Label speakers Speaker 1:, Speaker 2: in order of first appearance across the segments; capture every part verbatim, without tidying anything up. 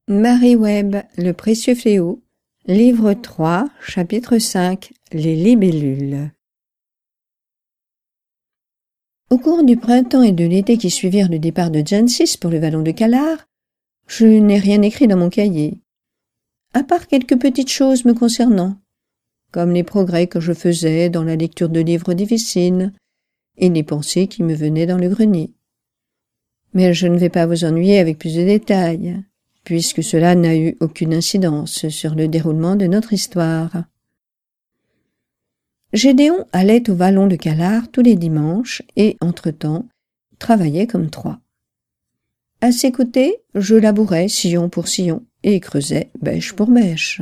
Speaker 1: Marie Webb, Le précieux fléau, livre trois, chapitre cinq, Les libellules. Au cours du printemps et de l'été qui suivirent le départ de Jancis pour le vallon de Calare, je n'ai rien écrit dans mon cahier, à part quelques petites choses me concernant, comme les progrès que je faisais dans la lecture de livres difficiles et les pensées qui me venaient dans le grenier. Mais je ne vais pas vous ennuyer avec plus de détails, puisque cela n'a eu aucune incidence sur le déroulement de notre histoire. Gédéon allait au vallon de Calare tous les dimanches et, entre-temps, travaillait comme trois. À ses côtés, je labourais sillon pour sillon et creusais bêche pour bêche.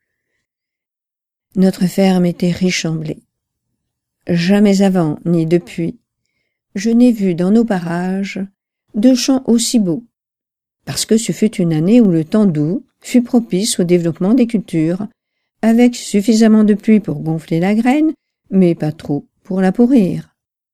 Speaker 1: Notre ferme était riche en blé. Jamais avant ni depuis, je n'ai vu dans nos parages de champs aussi beaux, parce que ce fut une année où le temps doux fut propice au développement des cultures, avec suffisamment de pluie pour gonfler la graine, mais pas trop pour la pourrir.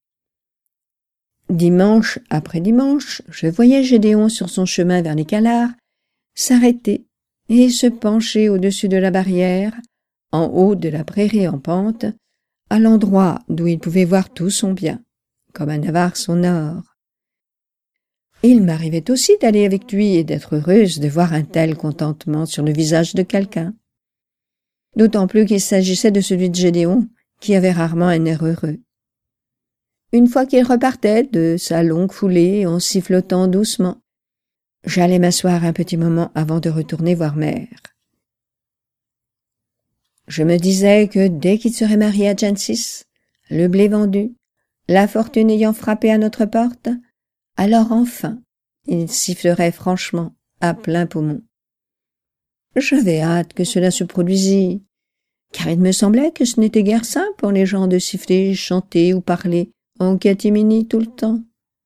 Speaker 1: Dimanche après dimanche, je voyais Gédéon sur son chemin vers les Calares s'arrêter et se pencher au-dessus de la barrière, en haut de la prairie en pente, à l'endroit d'où il pouvait voir tout son bien, comme un avare son or. Il m'arrivait aussi d'aller avec lui et d'être heureuse de voir un tel contentement sur le visage de quelqu'un. D'autant plus qu'il s'agissait de celui de Gédéon, qui avait rarement un air heureux. Une fois qu'il repartait de sa longue foulée en sifflotant doucement, j'allais m'asseoir un petit moment avant de retourner voir mère. Je me disais que dès qu'il serait marié à Jancis, le blé vendu, la fortune ayant frappé à notre porte, alors enfin, il sifflerait franchement, à plein poumon. J'avais hâte que cela se produisît, car il me semblait que ce n'était guère sain pour les gens de siffler, chanter ou parler en catimini tout le temps.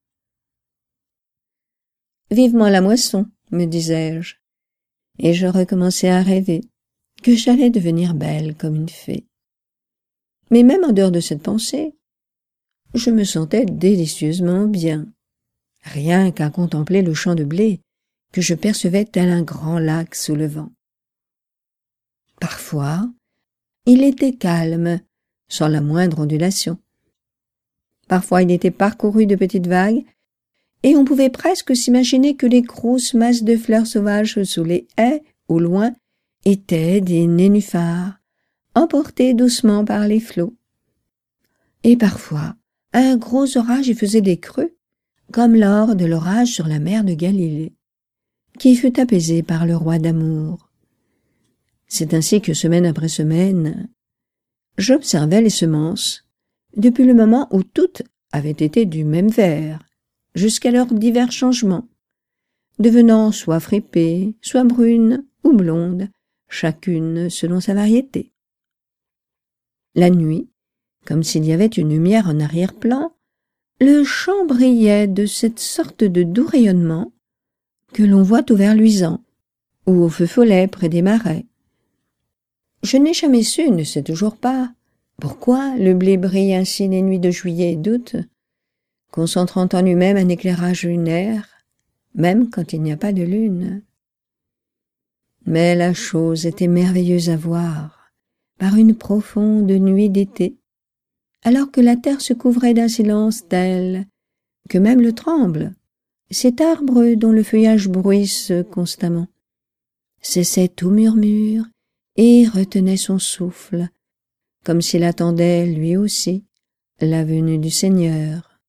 Speaker 1: Vivement la moisson, me disais-je, et je recommençais à rêver que j'allais devenir belle comme une fée. Mais même en dehors de cette pensée, je me sentais délicieusement bien. Rien qu'à contempler le champ de blé que je percevais tel un grand lac sous le vent. Parfois, il était calme, sans la moindre ondulation. Parfois, il était parcouru de petites vagues, et on pouvait presque s'imaginer que les grosses masses de fleurs sauvages sous les haies, au loin, étaient des nénuphars, emportés doucement par les flots. Et parfois, un gros orage y faisait des creux, comme lors de l'orage sur la mer de Galilée, qui fut apaisé par le roi d'amour. C'est ainsi que, semaine après semaine, j'observais les semences, depuis le moment où toutes avaient été du même vert, jusqu'à leurs divers changements, devenant soit fripées, soit brunes ou blondes, chacune selon sa variété. La nuit, comme s'il y avait une lumière en arrière-plan, le champ brillait de cette sorte de doux rayonnement que l'on voit au vert luisant ou au feu follet près des marais. Je n'ai jamais su, ne sais toujours pas, pourquoi le blé brille ainsi les nuits de juillet et d'août, concentrant en lui-même un éclairage lunaire, même quand il n'y a pas de lune. Mais la chose était merveilleuse à voir, par une profonde nuit d'été, alors que la terre se couvrait d'un silence tel que même le tremble, cet arbre dont le feuillage bruisse constamment, cessait tout murmure et retenait son souffle, comme s'il attendait, lui aussi, la venue du Seigneur.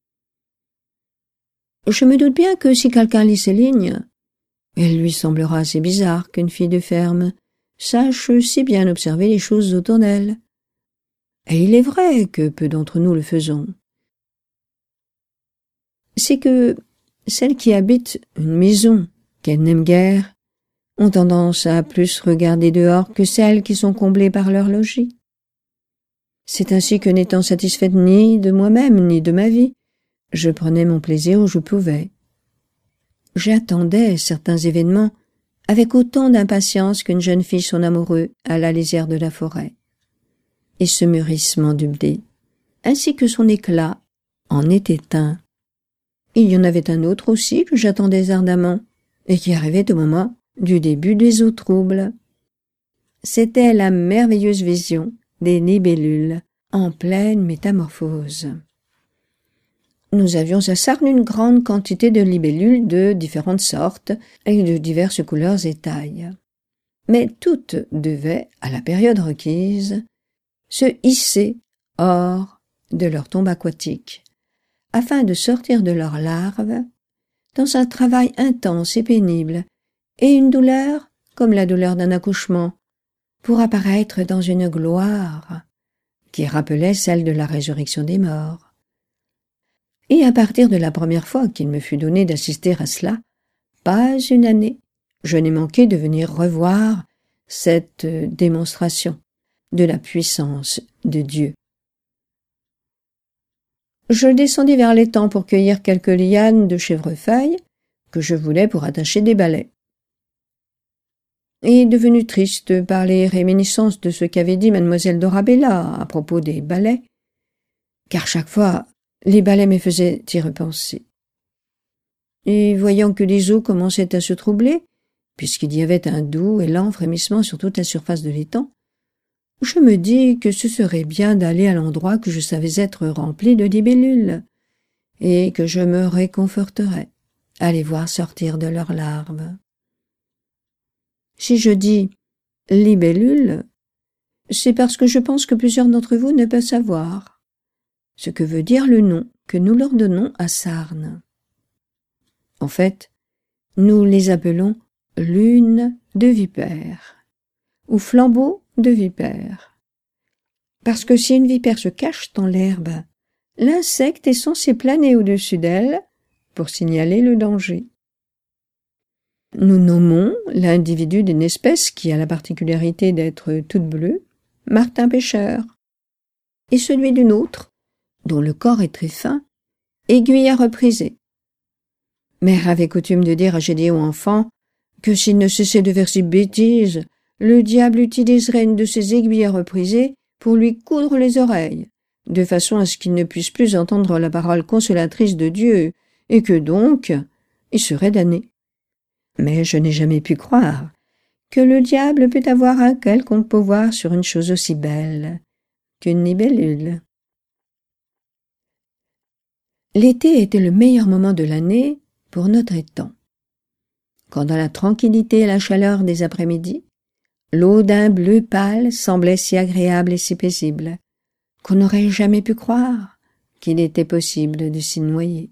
Speaker 1: Je me doute bien que si quelqu'un lit ces lignes, il lui semblera assez bizarre qu'une fille de ferme sache si bien observer les choses autour d'elle. Et il est vrai que peu d'entre nous le faisons. C'est que celles qui habitent une maison qu'elles n'aiment guère ont tendance à plus regarder dehors que celles qui sont comblées par leur logis. C'est ainsi que, n'étant satisfaite ni de moi-même ni de ma vie, je prenais mon plaisir où je pouvais. J'attendais certains événements avec autant d'impatience qu'une jeune fille son amoureux à la lisière de la forêt. Et ce mûrissement du blé, ainsi que son éclat, en était un. Il y en avait un autre aussi que j'attendais ardemment, et qui arrivait au moment du début des eaux troubles. C'était la merveilleuse vision des libellules en pleine métamorphose. Nous avions à Sarnes une grande quantité de libellules de différentes sortes et de diverses couleurs et tailles. Mais toutes devaient, à la période requise, se hisser hors de leur tombe aquatique, afin de sortir de leurs larves dans un travail intense et pénible, et une douleur comme la douleur d'un accouchement, pour apparaître dans une gloire qui rappelait celle de la résurrection des morts. Et à partir de la première fois qu'il me fut donné d'assister à cela, pas une année, je n'ai manqué de venir revoir cette démonstration de la puissance de Dieu. Je descendis vers l'étang pour cueillir quelques lianes de chèvrefeuille que je voulais pour attacher des balais. Et devenu triste par les réminiscences de ce qu'avait dit mademoiselle Dorabella à propos des balais, car chaque fois les balais me faisaient y repenser. Et voyant que les eaux commençaient à se troubler, puisqu'il y avait un doux et lent frémissement sur toute la surface de l'étang, je me dis que ce serait bien d'aller à l'endroit que je savais être rempli de libellules, et que je me réconforterais à les voir sortir de leurs larves. Si je dis « libellules », c'est parce que je pense que plusieurs d'entre vous ne peuvent savoir ce que veut dire le nom que nous leur donnons à Sarnes. En fait, nous les appelons lune de vipère ou flambeau de vipère. Parce que si une vipère se cache dans l'herbe, l'insecte est censé planer au-dessus d'elle pour signaler le danger. Nous nommons l'individu d'une espèce qui a la particularité d'être toute bleue, martin pêcheur, et celui d'une autre, dont le corps est très fin, aiguille à repriser. Mère avait coutume de dire à Gédéon enfant que s'il ne cessait de faire ces bêtises, le diable utiliserait une de ses aiguilles à repriser pour lui coudre les oreilles, de façon à ce qu'il ne puisse plus entendre la parole consolatrice de Dieu, et que donc il serait damné. Mais je n'ai jamais pu croire que le diable peut avoir un quelconque pouvoir sur une chose aussi belle qu'une libellule. L'été était le meilleur moment de l'année pour notre étang. Quand dans la tranquillité et la chaleur des après-midi, l'eau d'un bleu pâle semblait si agréable et si paisible qu'on n'aurait jamais pu croire qu'il était possible de s'y noyer.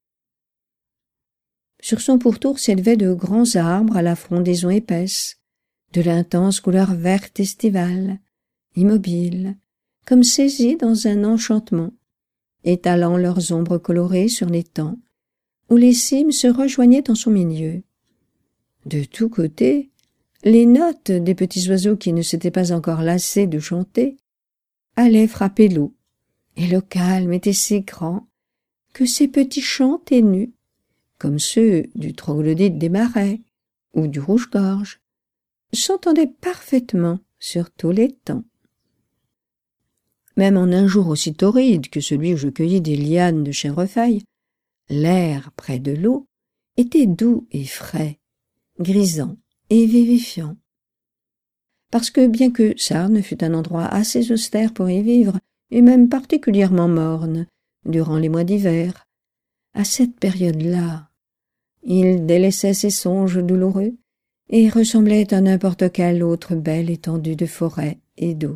Speaker 1: Sur son pourtour s'élevaient de grands arbres à la frondaison épaisse, de l'intense couleur verte estivale, immobiles, comme saisis dans un enchantement, étalant leurs ombres colorées sur l'étang, où les cimes se rejoignaient en son milieu. De tous côtés, les notes des petits oiseaux qui ne s'étaient pas encore lassés de chanter allaient frapper l'eau, et le calme était si grand que ces petits chants ténus, comme ceux du troglodyte des marais ou du rouge-gorge, s'entendaient parfaitement sur tout l'étang. Même en un jour aussi torride que celui où je cueillis des lianes de chèvrefeuille, l'air près de l'eau était doux et frais, grisant et vivifiant. Parce que bien que Sarnes fût un endroit assez austère pour y vivre, et même particulièrement morne, durant les mois d'hiver, à cette période-là, il délaissait ses songes douloureux et ressemblait à n'importe quelle autre belle étendue de forêt et d'eau.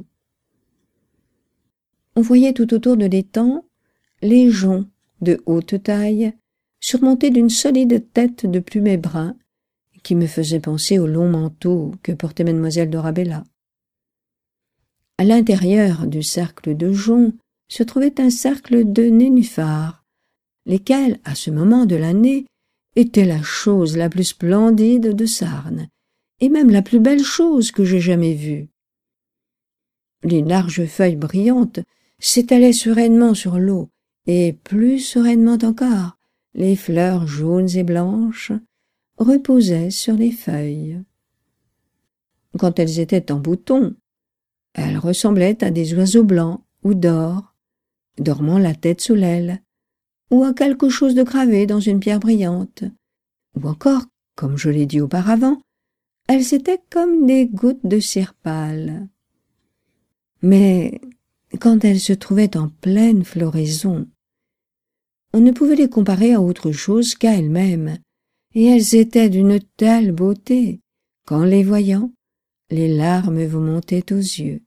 Speaker 1: On voyait tout autour de l'étang les joncs de haute taille, surmontés d'une solide tête de plumet brun, qui me faisait penser au long manteau que portait mademoiselle Dorabella. À l'intérieur du cercle de joncs se trouvait un cercle de nénuphars, lesquels, à ce moment de l'année, étaient la chose la plus splendide de Sarnes, et même la plus belle chose que j'aie jamais vue. Les larges feuilles brillantes s'étalaient sereinement sur l'eau, et plus sereinement encore, les fleurs jaunes et blanches reposaient sur les feuilles. Quand elles étaient en bouton, elles ressemblaient à des oiseaux blancs ou d'or, dormant la tête sous l'aile, ou à quelque chose de gravé dans une pierre brillante, ou encore, comme je l'ai dit auparavant, elles étaient comme des gouttes de cire pâle. Mais quand elles se trouvaient en pleine floraison, on ne pouvait les comparer à autre chose qu'à elles-mêmes, et elles étaient d'une telle beauté qu'en les voyant, les larmes vous montaient aux yeux.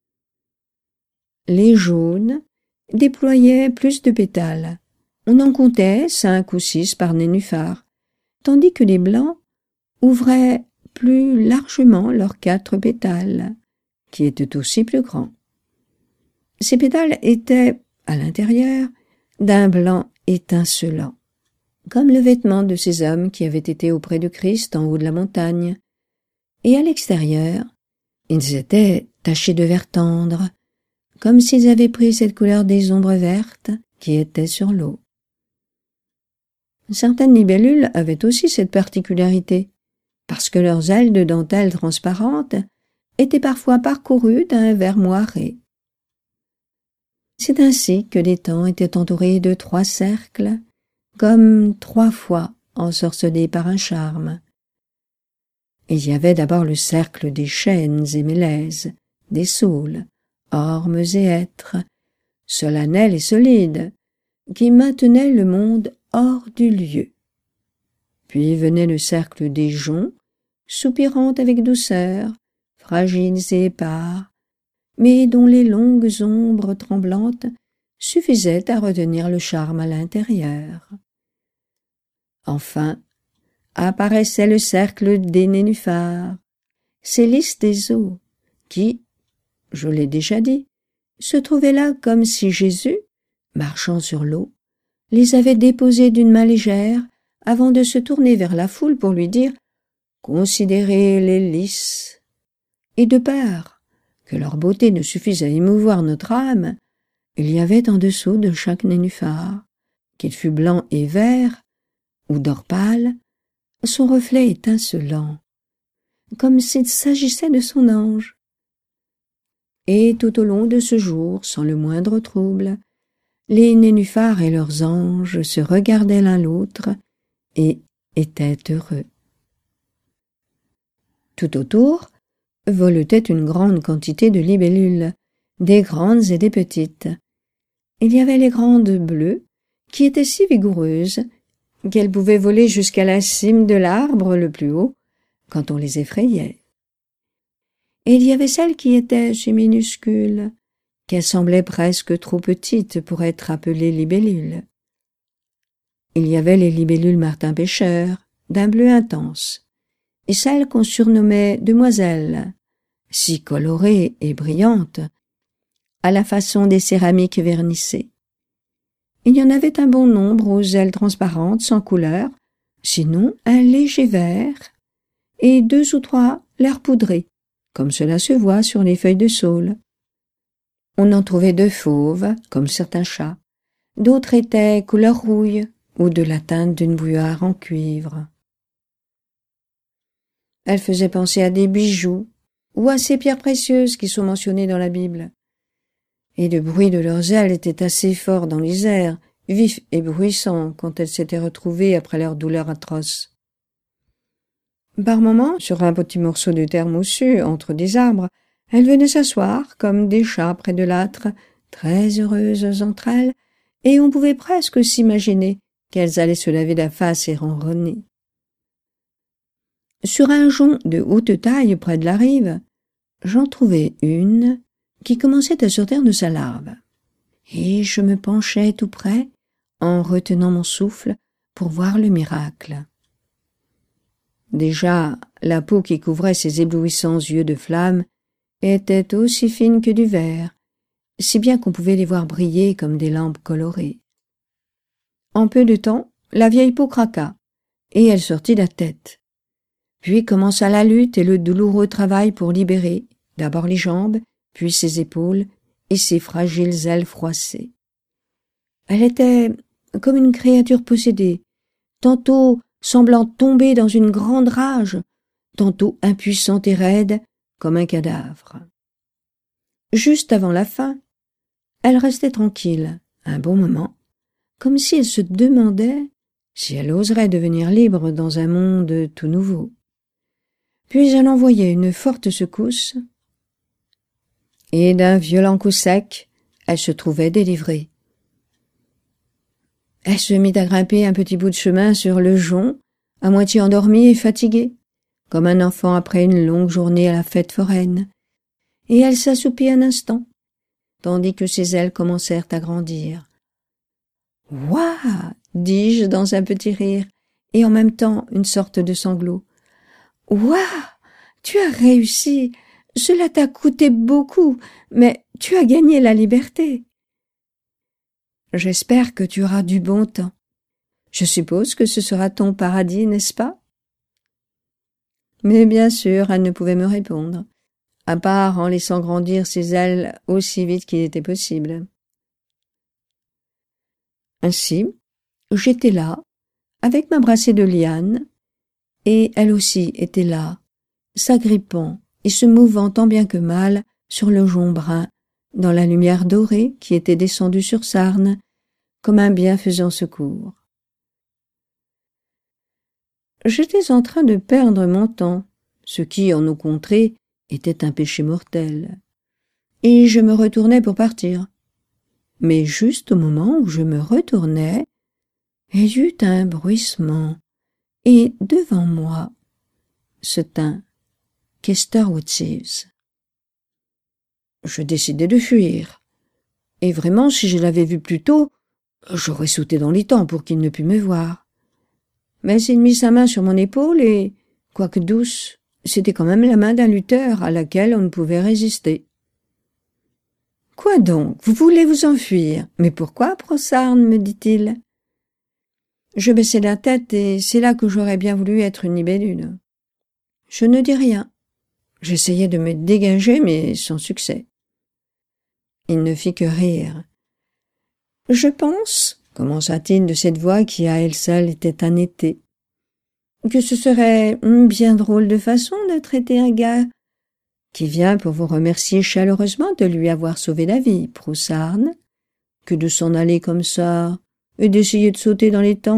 Speaker 1: Les jaunes déployaient plus de pétales. On en comptait cinq ou six par nénuphar, tandis que les blancs ouvraient plus largement leurs quatre pétales, qui étaient aussi plus grands. Ces pétales étaient, à l'intérieur, d'un blanc étincelant, comme le vêtement de ces hommes qui avaient été auprès de Christ en haut de la montagne, et à l'extérieur, ils étaient tachés de vert tendre, comme s'ils avaient pris cette couleur des ombres vertes qui étaient sur l'eau. Certaines libellules avaient aussi cette particularité, parce que leurs ailes de dentelle transparente étaient parfois parcourues d'un vert moiré. C'est ainsi que l'étang était entouré de trois cercles, comme trois fois ensorcelés par un charme. Il y avait d'abord le cercle des chênes et mélèzes, des saules, ormes et hêtres, solennels et solides, qui maintenaient le monde hors du lieu. Puis venait le cercle des joncs, soupirant avec douceur, fragiles et épars, mais dont les longues ombres tremblantes suffisaient à retenir le charme à l'intérieur. Enfin, apparaissait le cercle des nénuphars, ces lys des eaux, qui, je l'ai déjà dit, se trouvaient là comme si Jésus, marchant sur l'eau, les avait déposés d'une main légère avant de se tourner vers la foule pour lui dire « Considérez les lys ». Et de peur que leur beauté ne suffise à émouvoir notre âme, il y avait en dessous de chaque nénuphar, qu'il fût blanc et vert ou d'or pâle, son reflet étincelant, comme s'il s'agissait de son ange. Et tout au long de ce jour, sans le moindre trouble, les nénuphars et leurs anges se regardaient l'un l'autre et étaient heureux. Tout autour voletaient une grande quantité de libellules, des grandes et des petites. Il y avait les grandes bleues, qui étaient si vigoureuses qu'elles pouvaient voler jusqu'à la cime de l'arbre le plus haut quand on les effrayait. Et il y avait celles qui étaient si minuscules qu'elles semblaient presque trop petites pour être appelées libellules. Il y avait les libellules martin-pêcheur, d'un bleu intense, et celles qu'on surnommait demoiselles, si colorées et brillantes, à la façon des céramiques vernissées. Il y en avait un bon nombre aux ailes transparentes sans couleur, sinon un léger vert, et deux ou trois l'air poudré, comme cela se voit sur les feuilles de saule. On en trouvait de fauves, comme certains chats, d'autres étaient couleur rouille ou de la teinte d'une bouilloire en cuivre. Elles faisaient penser à des bijoux ou à ces pierres précieuses qui sont mentionnées dans la Bible. Et le bruit de leurs ailes était assez fort dans les airs, vif et bruissant quand elles s'étaient retrouvées après leur douleur atroce. Par moments, sur un petit morceau de terre moussue, entre des arbres, elles venaient s'asseoir comme des chats près de l'âtre, très heureuses entre elles, et on pouvait presque s'imaginer qu'elles allaient se laver la face et ronronner. Sur un jonc de haute taille près de la rive, j'en trouvai une qui commençait à sortir de sa larve, et je me penchai tout près, en retenant mon souffle, pour voir le miracle. Déjà, la peau qui couvrait ses éblouissants yeux de flamme était aussi fine que du verre, si bien qu'on pouvait les voir briller comme des lampes colorées. En peu de temps, la vieille peau craqua, et elle sortit la tête. Puis commença la lutte et le douloureux travail pour libérer, d'abord les jambes, puis ses épaules et ses fragiles ailes froissées. Elle était comme une créature possédée, tantôt semblant tomber dans une grande rage, tantôt impuissante et raide comme un cadavre. Juste avant la fin, elle restait tranquille, un bon moment, comme si elle se demandait si elle oserait devenir libre dans un monde tout nouveau. Puis elle envoyait une forte secousse, et d'un violent coup sec, elle se trouvait délivrée. Elle se mit à grimper un petit bout de chemin sur le jonc, à moitié endormie et fatiguée, comme un enfant après une longue journée à la fête foraine, et elle s'assoupit un instant, tandis que ses ailes commencèrent à grandir. « Ouah !» dis-je dans un petit rire, et en même temps une sorte de sanglot. « Ouah ! Tu as réussi ! Cela t'a coûté beaucoup, mais tu as gagné la liberté. » J'espère que tu auras du bon temps. Je suppose que ce sera ton paradis, n'est-ce pas? Mais bien sûr, elle ne pouvait me répondre, à part en laissant grandir ses ailes aussi vite qu'il était possible. Ainsi, j'étais là, avec ma brassée de lianes, et elle aussi était là, s'agrippant et se mouvant tant bien que mal sur le jonc brun, dans la lumière dorée qui était descendue sur Sarne, comme un bienfaisant secours. J'étais en train de perdre mon temps, ce qui, en nos contrées, était un péché mortel, et je me retournais pour partir. Mais juste au moment où je me retournais, il y eut un bruissement, et devant moi se tint Kester Woodsives. Je décidai de fuir, et vraiment, si je l'avais vu plus tôt, j'aurais sauté dans les temps pour qu'il ne pût me voir. Mais il mit sa main sur mon épaule et, quoique douce, c'était quand même la main d'un lutteur à laquelle on ne pouvait résister. « Quoi donc? Vous voulez vous enfuir? Mais pourquoi, Brossard ?» me dit-il. Je baissai la tête et c'est là que j'aurais bien voulu être une libellule. Je ne dis rien. J'essayais de me dégager, mais sans succès. Il ne fit que rire. « Je pense, » commença-t-il de cette voix qui à elle seule était un été, « que ce serait une bien drôle de façon de traiter un gars qui vient pour vous remercier chaleureusement de lui avoir sauvé la vie, Proussarn, que de s'en aller comme ça et d'essayer de sauter dans les temps. »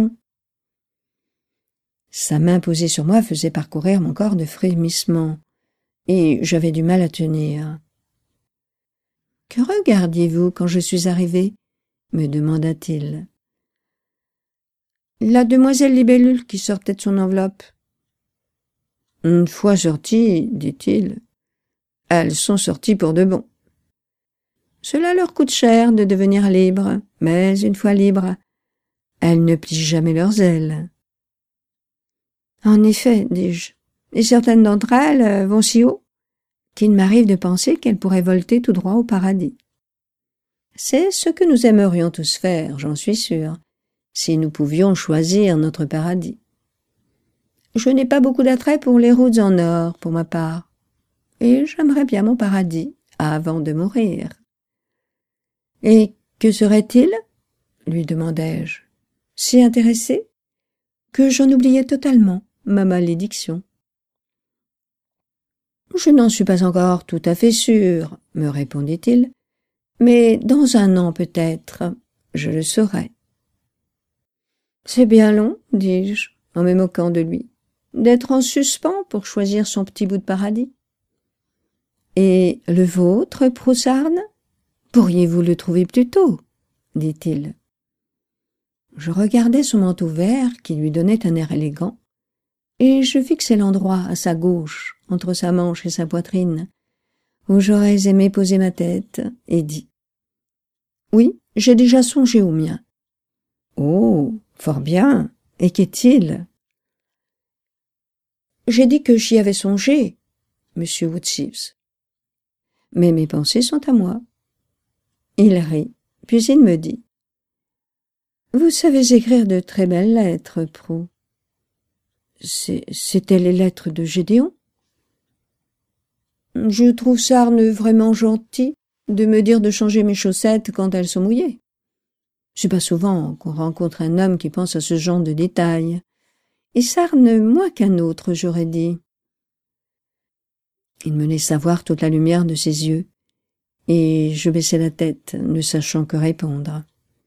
Speaker 1: Sa main posée sur moi faisait parcourir mon corps de frémissements, et j'avais du mal à tenir. « Que regardiez-vous quand je suis arrivé ?» me demanda-t-il. « La demoiselle libellule qui sortait de son enveloppe. »« Une fois sorties, dit-il, elles sont sorties pour de bon. Cela leur coûte cher de devenir libres, mais une fois libres, elles ne plient jamais leurs ailes. »« En effet, dis-je, et certaines d'entre elles vont si haut qu'il m'arrive de penser qu'elles pourraient volter tout droit au paradis. C'est ce que nous aimerions tous faire, j'en suis sûre, si nous pouvions choisir notre paradis. Je n'ai pas beaucoup d'attrait pour les routes en or, pour ma part, et j'aimerais bien mon paradis avant de mourir. »« Et que serait-il » lui demandai-je, si intéressé que j'en oubliais totalement ma malédiction. « Je n'en suis pas encore tout à fait sûr, » me répondit-il, « mais dans un an peut-être, je le saurai. »« C'est bien long, » dis-je, en me moquant de lui, « d'être en suspens pour choisir son petit bout de paradis. »« Et le vôtre, Proussarn? Pourriez-vous le trouver plus tôt ?» dit-il. Je regardais son manteau vert qui lui donnait un air élégant, et je fixai l'endroit à sa gauche, entre sa manche et sa poitrine, où j'aurais aimé poser ma tête, et dit « Oui, j'ai déjà songé au mien. »« Oh, fort bien. Et qu'est-il » ? J'ai dit que j'y avais songé, monsieur Woodsives. Mais mes pensées sont à moi. Il rit, puis il me dit « Vous savez écrire de très belles lettres, Prou. » C'étaient les lettres de Gédéon. Je trouve Sarne vraiment gentil de me dire de changer mes chaussettes quand elles sont mouillées. C'est pas souvent qu'on rencontre un homme qui pense à ce genre de détails. Et Sarne moins qu'un autre, j'aurais dit. Il me laissa voir toute la lumière de ses yeux, et je baissai la tête, ne sachant que répondre.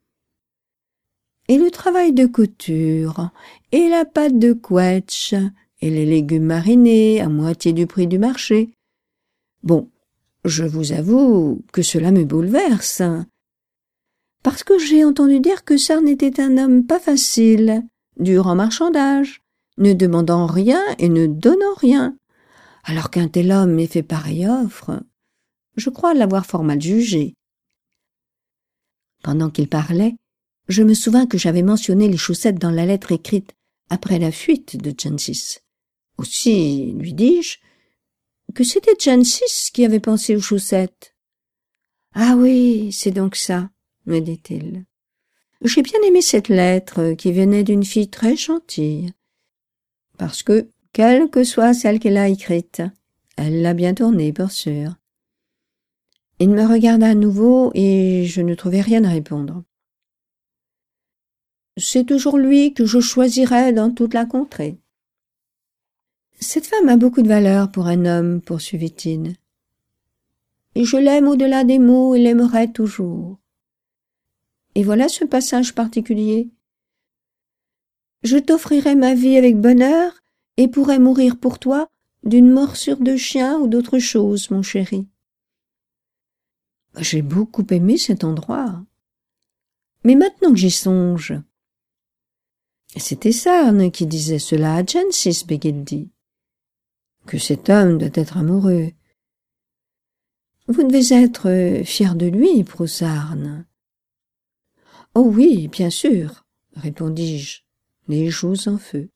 Speaker 1: Et le travail de couture, et la pâte de couetch, et les légumes marinés à moitié du prix du marché. Bon, je vous avoue que cela me bouleverse, parce que j'ai entendu dire que Sarn était un homme pas facile, dur en marchandage, ne demandant rien et ne donnant rien. Alors qu'un tel homme m'ait fait pareille offre, je crois l'avoir fort mal jugé. Pendant qu'il parlait, je me souvins que j'avais mentionné les chaussettes dans la lettre écrite après la fuite de Gensis. Aussi, lui dis-je, que c'était Gensis qui avait pensé aux chaussettes. « Ah oui, c'est donc ça, » me dit-il. « J'ai bien aimé cette lettre qui venait d'une fille très gentille, parce que, quelle que soit celle qu'elle a écrite, elle l'a bien tournée, pour sûr. » Il me regarda à nouveau et je ne trouvai rien à répondre. « C'est toujours lui que je choisirais dans toute la contrée. » « Cette femme a beaucoup de valeur pour un homme, poursuivit-il. Et je l'aime au-delà des mots et l'aimerai toujours. Et voilà ce passage particulier. Je t'offrirai ma vie avec bonheur et pourrai mourir pour toi d'une morsure de chien ou d'autre chose, mon chéri. J'ai beaucoup aimé cet endroit. Mais maintenant que j'y songe, c'était Sarn qui disait cela à Gensis, Begildi. Que cet homme doit être amoureux. Vous devez être fier de lui, Proussarn. Oh oui, bien sûr, répondis-je, les joues en feu.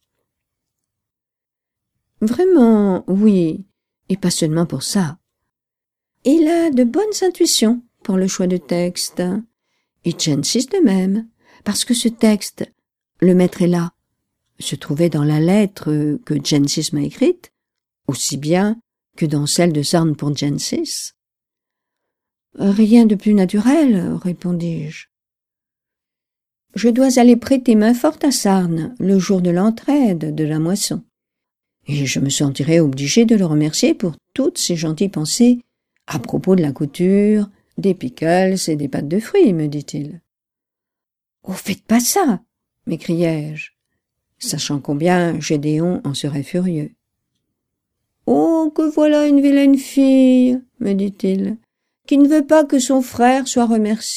Speaker 1: Vraiment, oui, et pas seulement pour ça. Il a de bonnes intuitions pour le choix de texte, et Gensis de même, parce que ce texte, le maître est là, se trouvait dans la lettre que Gensis m'a écrite, aussi bien que dans celle de Sarn pour Gensis. Rien de plus naturel, répondis-je. Je dois aller prêter main forte à Sarn le jour de l'entraide de la moisson, et je me sentirai obligé de le remercier pour toutes ses gentilles pensées à propos de la couture, des pickles et des pâtes de fruits, me dit-il. « Oh, faites pas ça !» m'écriai-je, sachant combien Gédéon en serait furieux. « Oh, que voilà une vilaine fille, me dit-il, qui ne veut pas que son frère soit remercié. »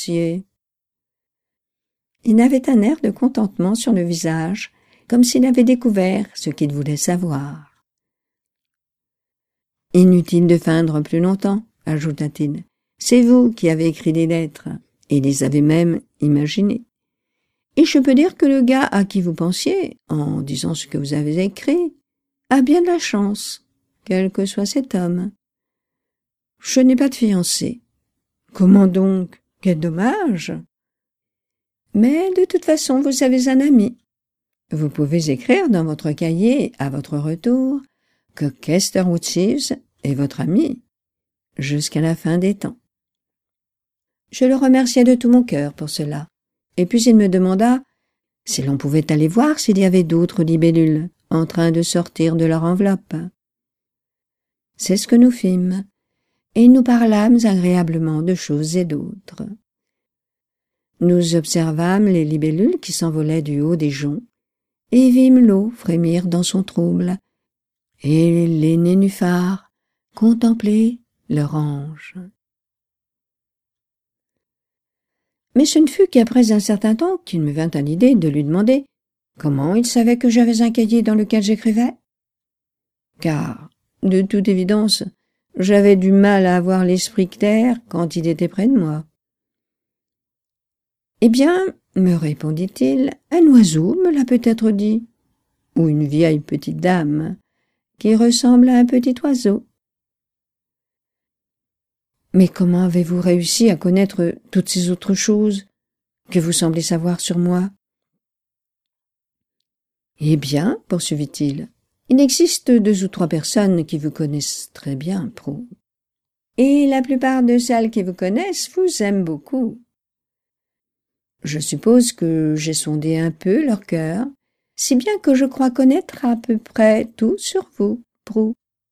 Speaker 1: Il avait un air de contentement sur le visage, comme s'il avait découvert ce qu'il voulait savoir. « Inutile de feindre plus longtemps, » ajouta-t-il. « C'est vous qui avez écrit les lettres, et les avez même imaginées. Et je peux dire que le gars à qui vous pensiez, en disant ce que vous avez écrit, a bien de la chance. Quel que soit cet homme. Je n'ai pas de fiancé. Comment donc? Quel dommage! Mais de toute façon, vous avez un ami. Vous pouvez écrire dans votre cahier, à votre retour, que Kester Woodchiefs est votre ami, jusqu'à la fin des temps. Je le remerciai de tout mon cœur pour cela, et puis il me demanda si l'on pouvait aller voir s'il y avait d'autres libellules en train de sortir de leur enveloppe. C'est ce que nous fîmes, et nous parlâmes agréablement de choses et d'autres. Nous observâmes les libellules qui s'envolaient du haut des joncs, et vîmes l'eau frémir dans son trouble, et les nénuphars contempler leur ange. Mais ce ne fut qu'après un certain temps qu'il me vint à l'idée de lui demander comment il savait que j'avais un cahier dans lequel j'écrivais. Car, de toute évidence, j'avais du mal à avoir l'esprit clair quand il était près de moi. « Eh bien, me répondit-il, un oiseau me l'a peut-être dit, ou une vieille petite dame, qui ressemble à un petit oiseau. » Mais comment avez-vous réussi à connaître toutes ces autres choses que vous semblez savoir sur moi? Eh bien, poursuivit-il, il existe deux ou trois personnes qui vous connaissent très bien, Prou. Et la plupart de celles qui vous connaissent vous aiment beaucoup. Je suppose que j'ai sondé un peu leur cœur, si bien que je crois connaître à peu près tout sur vous, Prou.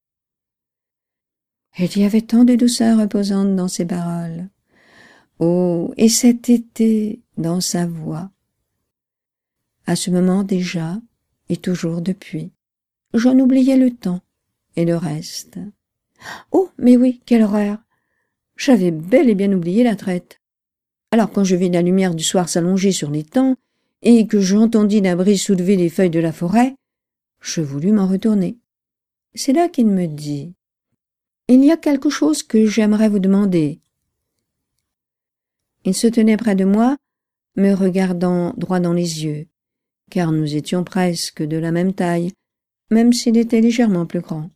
Speaker 1: Il y avait tant de douceur reposante dans ces paroles. Oh, et cet été dans sa voix. À ce moment déjà, et toujours depuis, j'en oubliais le temps et le reste. Oh, mais oui, quelle horreur! J'avais bel et bien oublié la traite. Alors quand je vis la lumière du soir s'allonger sur l'étang et que j'entendis la brise soulever les feuilles de la forêt, je voulus m'en retourner. C'est là qu'il me dit « Il y a quelque chose que j'aimerais vous demander. » Il se tenait près de moi, me regardant droit dans les yeux, car nous étions presque de la même taille, même s'il était légèrement plus grand.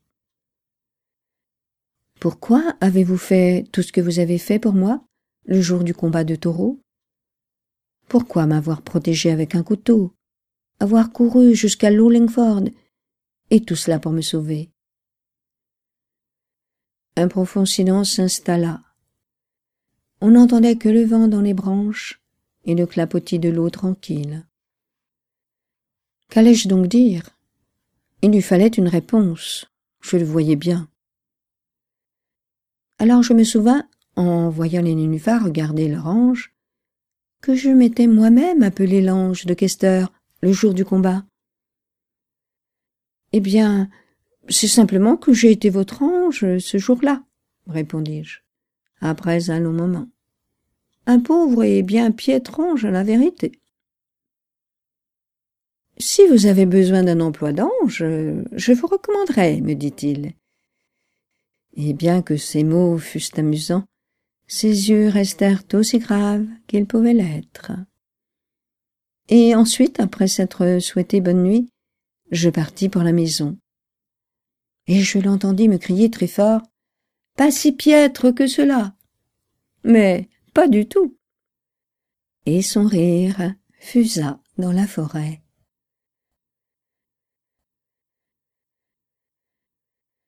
Speaker 1: « Pourquoi avez-vous fait tout ce que vous avez fait pour moi, le jour du combat de taureaux? Pourquoi m'avoir protégé avec un couteau, avoir couru jusqu'à Lollingford, et tout cela pour me sauver? » Un profond silence s'installa. On n'entendait que le vent dans les branches et le clapotis de l'eau tranquille. Qu'allais-je donc dire? Il lui fallait une réponse, je le voyais bien. Alors je me souvins, en voyant les nénuphars regarder leur ange, que je m'étais moi-même appelé l'ange de Kester le jour du combat. « Eh bien, c'est simplement que j'ai été votre ange ce jour-là, » répondis-je, après un long moment. « Un pauvre et bien piètre ange à la vérité. »« Si vous avez besoin d'un emploi d'ange, je vous recommanderais, » me dit-il. Et bien que ces mots fussent amusants, ses yeux restèrent aussi graves qu'ils pouvaient l'être. Et ensuite, après s'être souhaité bonne nuit, je partis pour la maison. Et je l'entendis me crier très fort « Pas si piètre que cela !» Mais pas du tout. Et son rire fusa dans la forêt.